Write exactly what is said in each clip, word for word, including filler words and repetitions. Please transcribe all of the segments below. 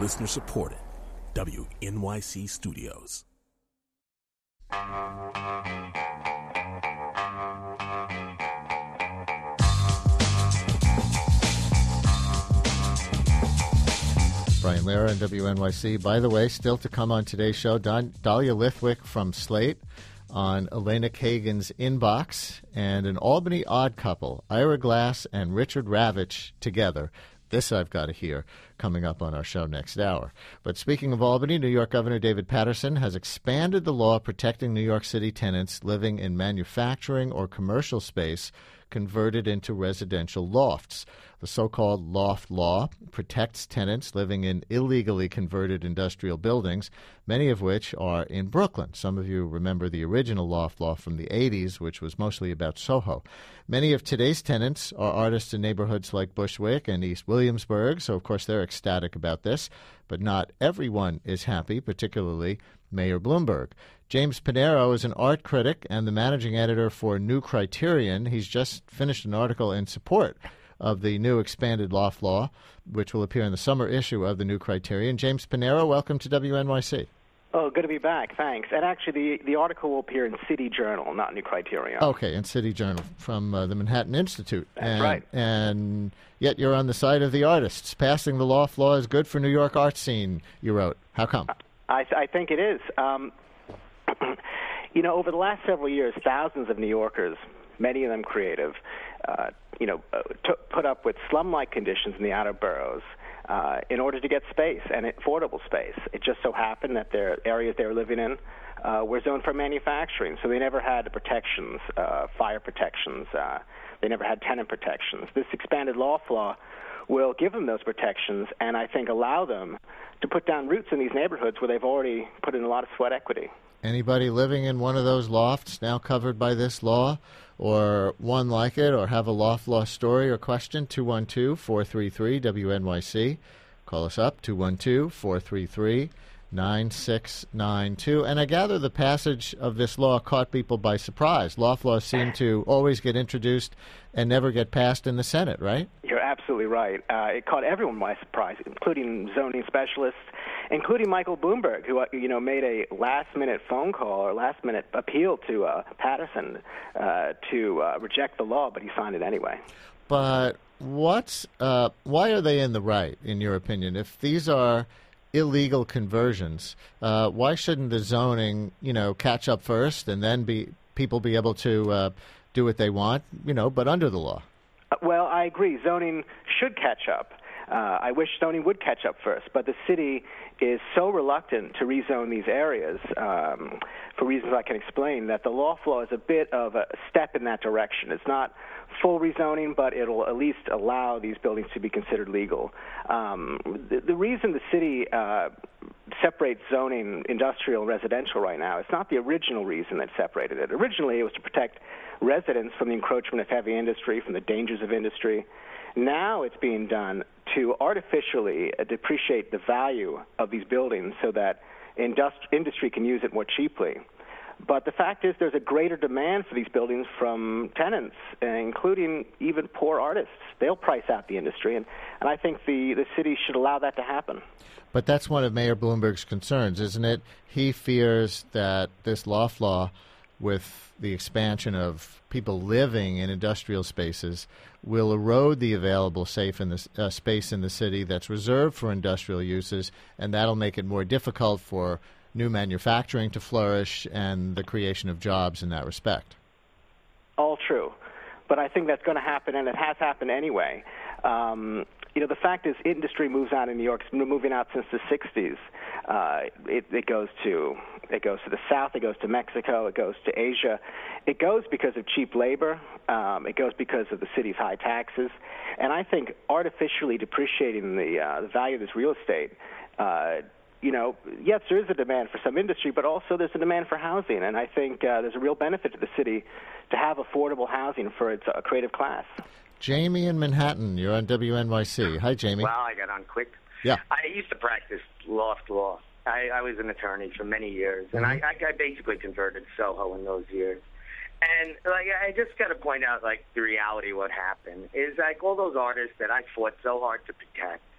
Listener supported. W N Y C Studios. Brian Lehrer and W N Y C. By the way, still to come on today's show, Don, Dahlia Lithwick from Slate on Elena Kagan's Inbox, and an Albany odd couple, Ira Glass and Richard Ravitch, together. This I've got to hear coming up on our show next hour. But speaking of Albany, New York Governor David Paterson has expanded the law protecting New York City tenants living in manufacturing or commercial space converted into residential lofts. The so-called loft law protects tenants living in illegally converted industrial buildings, many of which are in Brooklyn. Some of you remember the original loft law from the eighties, which was mostly about Soho. Many of today's tenants are artists in neighborhoods like Bushwick and East Williamsburg, so of course they're ecstatic about this. But not everyone is happy, particularly Mayor Bloomberg. James Panero is an art critic and the managing editor for New Criterion. He's just finished an article in support of the new expanded loft law, which will appear in the summer issue of the New Criterion. James Panero, welcome to W N Y C. Oh, good to be back. Thanks. And actually, the, the article will appear in City Journal, not New Criterion. Okay, in City Journal from uh, the Manhattan Institute. That's and, right. And yet you're on the side of the artists. Passing the loft law is good for New York art scene, you wrote. How come? I, I think it is. Um, you know, over the last several years, thousands of New Yorkers, many of them creative, uh, you know, uh, t- put up with slum-like conditions in the outer boroughs uh, in order to get space, and affordable space. It just so happened that their areas they were living in uh, were zoned for manufacturing, so they never had the protections, uh, fire protections. Uh, they never had tenant protections. This expanded loft law will give them those protections and I think allow them to put down roots in these neighborhoods where they've already put in a lot of sweat equity. Anybody living in one of those lofts now covered by this law, or one like it, or have a loft law story or question, two one two, four three three, W N Y C. Call us up, two one two, four three three, nine six nine two. And I gather the passage of this law caught people by surprise. Loft laws seem to always get introduced and never get passed in the Senate, right? You're absolutely right. Uh, it caught everyone by surprise, including zoning specialists, including Michael Bloomberg, who, uh, you know, made a last-minute phone call or last-minute appeal to uh, Patterson uh, to uh, reject the law, but he signed it anyway. But what's uh, why are they in the right, in your opinion? If these are illegal conversions, uh, why shouldn't the zoning, you know, catch up first and then be people be able to uh, do what they want, you know, but under the law? Well, I agree. Zoning should catch up. Uh, I wish zoning would catch up first, but the city is so reluctant to rezone these areas um, for reasons I can explain that the loft law is a bit of a step in that direction. It's not full rezoning, but it'll at least allow these buildings to be considered legal. Um, the, the reason the city uh, separates zoning industrial and residential right now, it's not the original reason that separated it. Originally, it was to protect residents from the encroachment of heavy industry, from the dangers of industry. Now it's being done to artificially uh, depreciate the value of these buildings so that industri- industry can use it more cheaply. But the fact is there's a greater demand for these buildings from tenants, uh, including even poor artists. They'll price out the industry, and, and I think the, the city should allow that to happen. But that's one of Mayor Bloomberg's concerns, isn't it? He fears that this loft law, with the expansion of people living in industrial spaces, will erode the available safe in the, uh, space in the city that's reserved for industrial uses, and that'll make it more difficult for new manufacturing to flourish and the creation of jobs in that respect. All true. But I think that's going to happen, and it has happened anyway. Um, you know, the fact is industry moves out in New York. It's been moving out since the sixties. Uh, it, it goes to it goes to the South. It goes to Mexico. It goes to Asia. It goes because of cheap labor. Um, it goes because of the city's high taxes. And I think artificially depreciating the, uh, the value of this real estate, uh, you know, yes, there is a demand for some industry, but also there's a demand for housing. And I think uh, there's a real benefit to the city to have affordable housing for its uh, creative class. Jamie in Manhattan, you're on W N Y C. Hi, Jamie. Well, I got on quick. Yeah. I used to practice loft law. I, I was an attorney for many years, and Mm-hmm. I, I basically converted Soho in those years. And like, I just got to point out, like, the reality of what happened is, like, all those artists that I fought so hard to protect,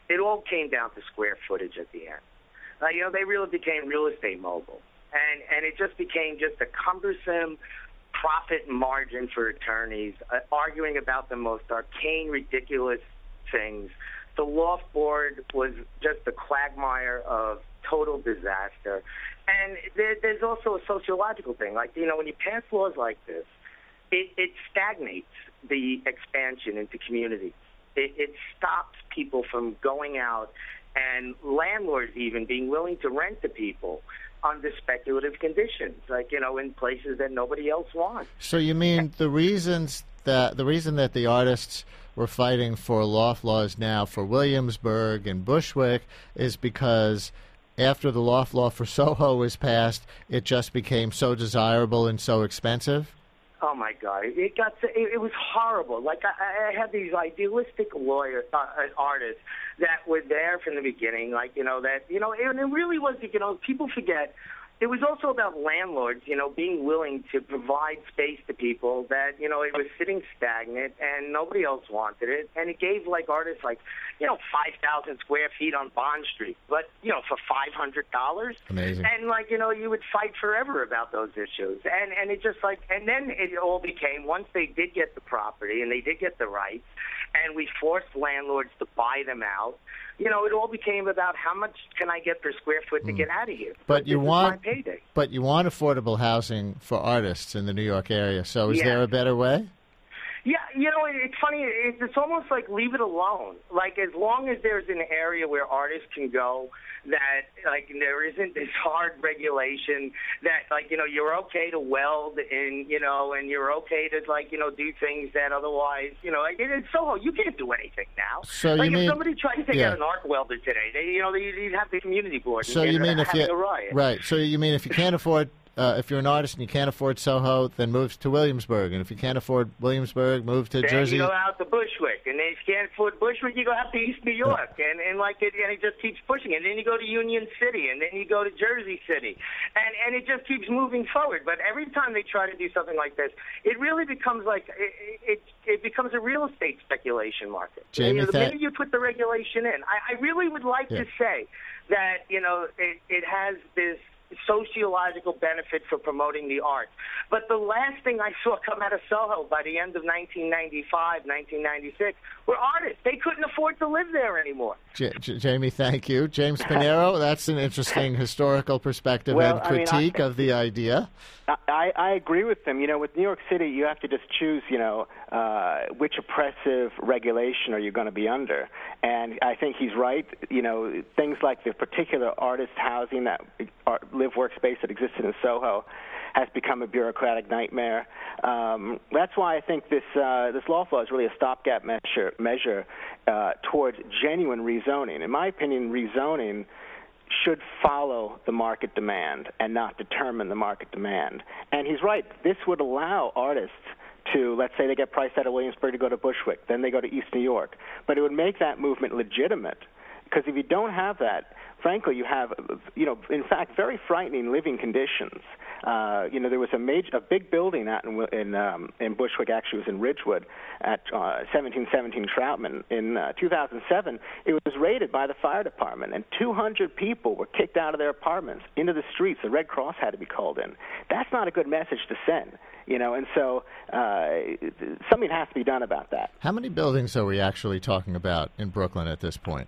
it all came down to square footage at the end. Uh, you know, they really became real estate mogul. And, and it just became just a cumbersome profit margin for attorneys, uh, arguing about the most arcane, ridiculous things. The loft board was just a quagmire of total disaster. And there, there's also a sociological thing. Like, you know, when you pass laws like this, it, it stagnates the expansion into communities. It, it stops people from going out and landlords even being willing to rent to people under speculative conditions, like, you know, in places that nobody else wants. So you mean the reasons that the reason that the artists were fighting for loft laws now for Williamsburg and Bushwick is because after the loft law for Soho was passed, it just became so desirable and so expensive? Oh my God! It got to, it, it was horrible. Like I, I had these idealistic lawyer uh, artists that were there from the beginning. Like you know that you know, and it really was. You know, people forget. It was also about landlords, you know, being willing to provide space to people that, you know, it was sitting stagnant and nobody else wanted it. And it gave, like, artists, like, you know, five thousand square feet on Bond Street, but, you know, for five hundred dollars. Amazing. And, like, you know, you would fight forever about those issues. And, and it just, like, and then it all became, once they did get the property and they did get the rights, and we forced landlords to buy them out, you know, it all became about how much can I get per square foot to get out of here. But you this want, is my payday. But you want affordable housing for artists in the New York area. So is Yeah. there a better way? Yeah, you know, it, it's funny. It's, it's almost like leave it alone. Like as long as there's an area where artists can go, that like there isn't this hard regulation that like you know you're okay to weld and you know and you're okay to like you know do things that otherwise you know like, in Soho you can't do anything now. So like you if mean, somebody tried to take yeah. out an arc welder today, they you know they, you'd have the community board. So and you mean if having you a riot. right? So you mean if you can't afford Uh, if you're an artist and you can't afford Soho, then move to Williamsburg. And if you can't afford Williamsburg, move to Then Jersey. you go out to Bushwick, and then if you can't afford Bushwick, you go out to East New York, and and like it, and it just keeps pushing. And then you go to Union City, and then you go to Jersey City, and and it just keeps moving forward. But every time they try to do something like this, it really becomes like it it, it becomes a real estate speculation market. Jamie, you know, the that- minute you put the regulation in, I, I really would like Yeah. to say that you know it, it has this sociological benefit for promoting the arts. But the last thing I saw come out of Soho by the end of nineteen ninety-five, nineteen ninety-six were artists. They couldn't afford to live there anymore. J- J- Jamie, thank you. James Pinero, that's an interesting historical perspective Well, and I mean, critique I- of the idea. I, I agree with them. You know, with New York City, you have to just choose, you know, uh, which oppressive regulation are you going to be under. And I think he's right. You know, things like the particular artist housing, that art, live workspace that existed in Soho, has become a bureaucratic nightmare. Um, that's why I think this uh, this law law is really a stopgap measure, measure uh, towards genuine rezoning. In my opinion, rezoning should follow the market demand and not determine the market demand. And he's right. This would allow artists to, let's say they get priced out of Williamsburg to go to Bushwick, then they go to East New York. But it would make that movement legitimate. Because if you don't have that, frankly, you have, you know, in fact, very frightening living conditions. Uh, you know, there was a major, a big building out in in, um, in Bushwick. Actually, it was in Ridgewood at uh, seventeen seventeen Troutman. In uh, two thousand seven, it was raided by the fire department, and two hundred people were kicked out of their apartments into the streets. The Red Cross had to be called in. That's not a good message to send. You know, and so uh, something has to be done about that. How many buildings are we actually talking about in Brooklyn at this point?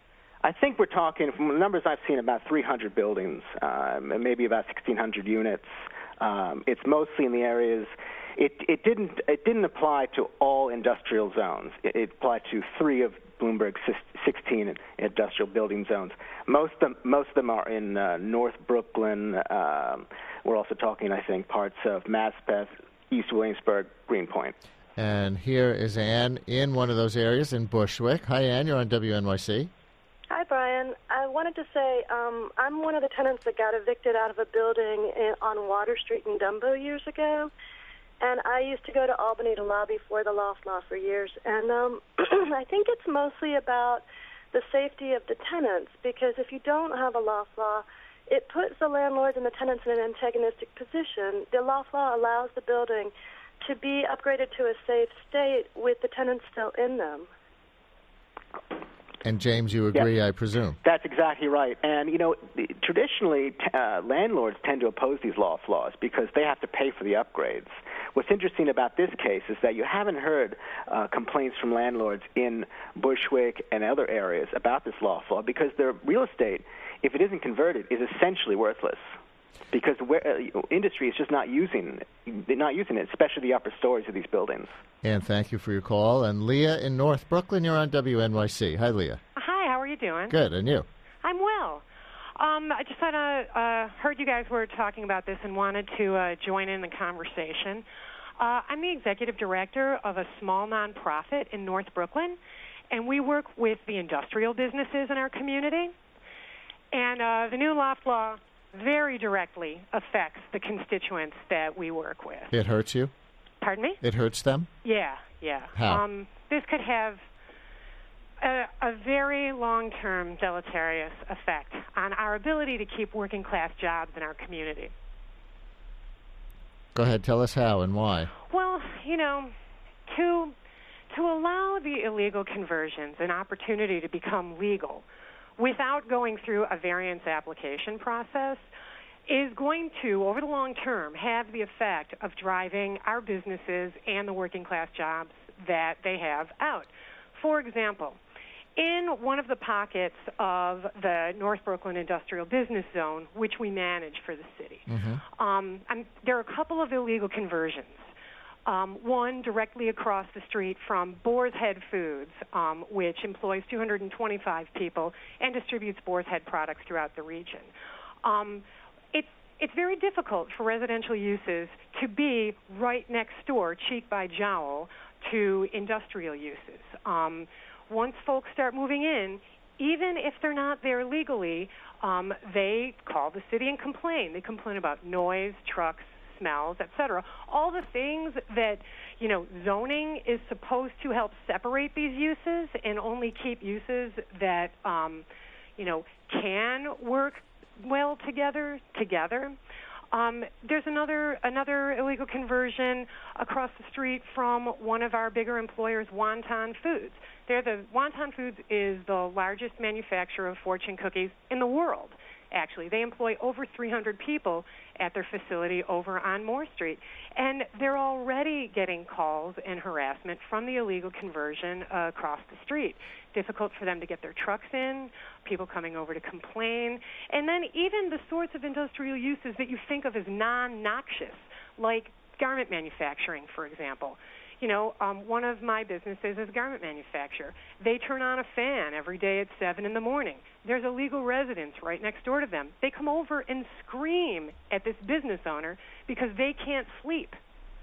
I think we're talking, from the numbers I've seen, about three hundred buildings, um, and maybe about sixteen hundred units. Um, it's mostly in the areas. It, it didn't it didn't apply to all industrial zones. It, it applied to three of Bloomberg's sixteen industrial building zones. Most of them, most of them are in uh, North Brooklyn. Um, we're also talking, I think, parts of Maspeth, East Williamsburg, Greenpoint. And here is Ann in one of those areas in Bushwick. Hi, Ann. You're on W N Y C. Hi, Brian. I wanted to say um, I'm one of the tenants that got evicted out of a building in, on Water Street in Dumbo years ago. And I used to go to Albany to lobby for the loft law for years. And um, I think it's mostly about the safety of the tenants, because if you don't have a loft law, it puts the landlords and the tenants in an antagonistic position. The loft law allows the building to be upgraded to a safe state with the tenants still in them. And, James, you agree, yeah. I presume? That's exactly right. And, you know, traditionally, uh, landlords tend to oppose these loft laws because they have to pay for the upgrades. What's interesting about this case is that you haven't heard uh, complaints from landlords in Bushwick and other areas about this loft law because their real estate, if it isn't converted, is essentially worthless. Because the uh, industry is just not using, not using it, especially the upper stories of these buildings. And thank you for your call. And Leah in North Brooklyn, you're on W N Y C. Hi, Leah. Hi, how are you doing? Good, and you? I'm well. Um, I just had a, uh, heard you guys were talking about this and wanted to uh, join in the conversation. Uh, I'm the executive director of a small nonprofit in North Brooklyn, and we work with the industrial businesses in our community. And uh, the new loft law very directly affects the constituents that we work with. It hurts you? Pardon me? It hurts them? Yeah, yeah. How? Um, this could have a, a very long-term deleterious effect on our ability to keep working-class jobs in our community. Go ahead, tell us how and why. Well, you know, to to allow the illegal conversions an opportunity to become legal without going through a variance application process is going to, over the long term, have the effect of driving our businesses and the working class jobs that they have out. For example, in one of the pockets of the North Brooklyn Industrial Business Zone, which we manage for the city, mm-hmm. um, I'm, there are a couple of illegal conversions. Um, one directly across the street from Boar's Head Foods, um, which employs two hundred twenty-five people and distributes Boar's Head products throughout the region. Um, it's it's very difficult for residential uses to be right next door, cheek by jowl, to industrial uses. Um, once folks start moving in, even if they're not there legally, um, they call the city and complain. They complain about noise, trucks, smells, et cetera. All the things that, you know, zoning is supposed to help separate these uses and only keep uses that, um, you know, can work well together, together. Um, there's another another illegal conversion across the street from one of our bigger employers, Wonton Foods. They're the Wonton Foods is the largest manufacturer of fortune cookies in the world. Actually, they employ over three hundred people at their facility over on Moore Street. And they're already getting calls and harassment from the illegal conversion uh, across the street. Difficult for them to get their trucks in, people coming over to complain. And then even the sorts of industrial uses that you think of as non-noxious, like garment manufacturing, for example. You know, um, one of my businesses is a garment manufacturer. They turn on a fan every day at seven in the morning. There's a legal residence right next door to them. They come over and scream at this business owner because they can't sleep.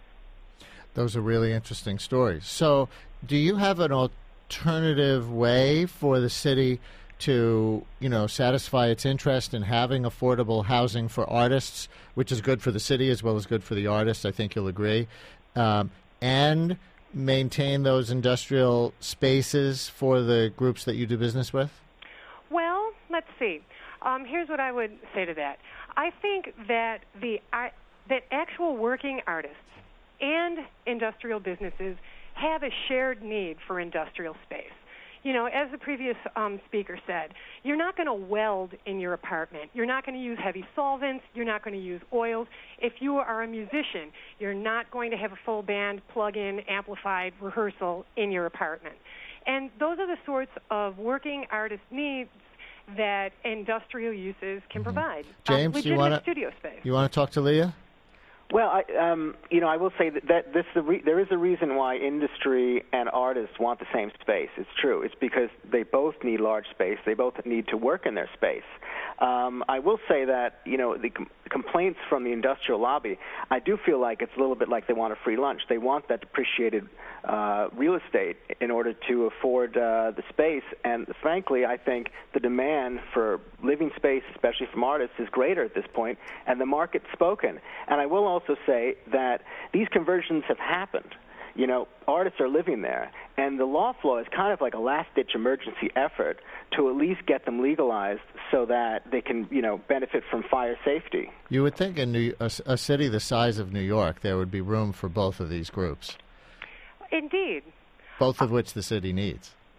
Those are really interesting stories. So do you have an alternative way for the city to, you know, satisfy its interest in having affordable housing for artists, which is good for the city as well as good for the artists, I think you'll agree, um, and maintain those industrial spaces for the groups that you do business with? Well, let's see. Um, here's what I would say to that. I think that the uh, that actual working artists and industrial businesses have a shared need for industrial space. You know, as the previous um, speaker said, you're not going to weld in your apartment. You're not going to use heavy solvents. You're not going to use oils. If you are a musician, you're not going to have a full band, plug-in, amplified rehearsal in your apartment. And those are the sorts of working artist needs that industrial uses can mm-hmm. provide. James, um, you want to studio space. You want to talk to Leah? Well, I, um, you know, I will say that, that this the re- there is a reason why industry and artists want the same space. It's true. It's because they both need large space. They both need to work in their space. Um, I will say that, you know, the com- complaints from the industrial lobby, I do feel like it's a little bit like they want a free lunch. They want that depreciated uh, real estate in order to afford uh, the space. And frankly, I think the demand for living space, especially from artists, is greater at this point, and the market's spoken. And I will also say that these conversions have happened. You know, artists are living there, and the loft law is kind of like a last-ditch emergency effort to at least get them legalized so that they can, you know, benefit from fire safety. You would think in New, a, a city the size of New York, there would be room for both of these groups. Indeed. Both of which the city needs.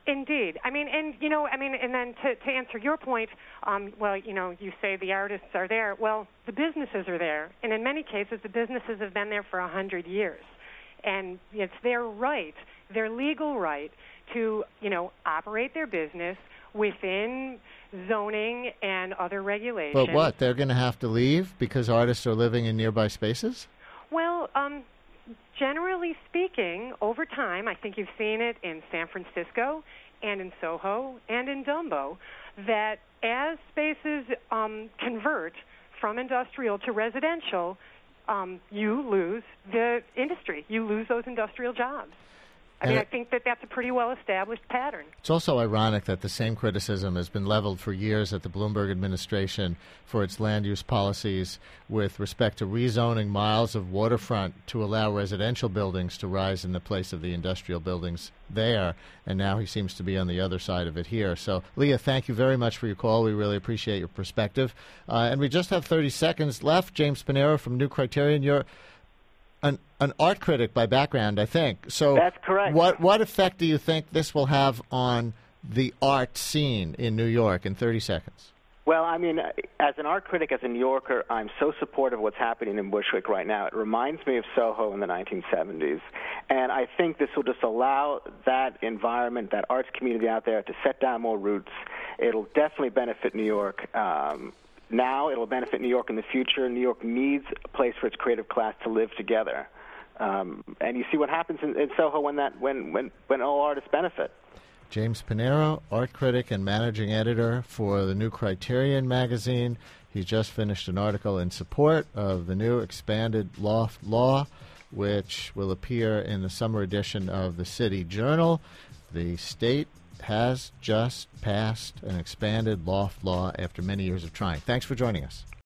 Indeed. I mean, and, you know, I mean, and then to, to answer your point, um, well, you know, you say the artists are there. Well, the businesses are there. And in many cases, the businesses have been there for a hundred years. And it's their right, their legal right to, you know, operate their business within zoning and other regulations. But what, they're going to have to leave because artists are living in nearby spaces? Well, um, generally speaking, over time, I think you've seen it in San Francisco and in Soho and in Dumbo, that as spaces um, convert from industrial to residential, um, you lose the industry. You lose those industrial jobs. I mean, I think that that's a pretty well-established pattern. It's also ironic that the same criticism has been leveled for years at the Bloomberg administration for its land use policies with respect to rezoning miles of waterfront to allow residential buildings to rise in the place of the industrial buildings there. And now he seems to be on the other side of it here. So, Leah, thank you very much for your call. We really appreciate your perspective. Uh, and we just have thirty seconds left. James Panero from New Criterion, you're An, an art critic by background, I think. So that's correct. What what effect do you think this will have on the art scene in New York in thirty seconds? Well, I mean, as an art critic, as a New Yorker, I'm so supportive of what's happening in Bushwick right now. It reminds me of Soho in the nineteen seventies. And I think this will just allow that environment, that arts community out there to set down more roots. It'll definitely benefit New York. Um, Now it'll benefit New York in the future. New York needs a place for its creative class to live together, um, and you see what happens in, in Soho when that when, when when all artists benefit. James Panero, art critic and managing editor for the New Criterion magazine. He just finished an article in support of the new expanded loft law, which will appear in the summer edition of the City Journal. The state has just passed an expanded loft law after many years of trying. Thanks for joining us.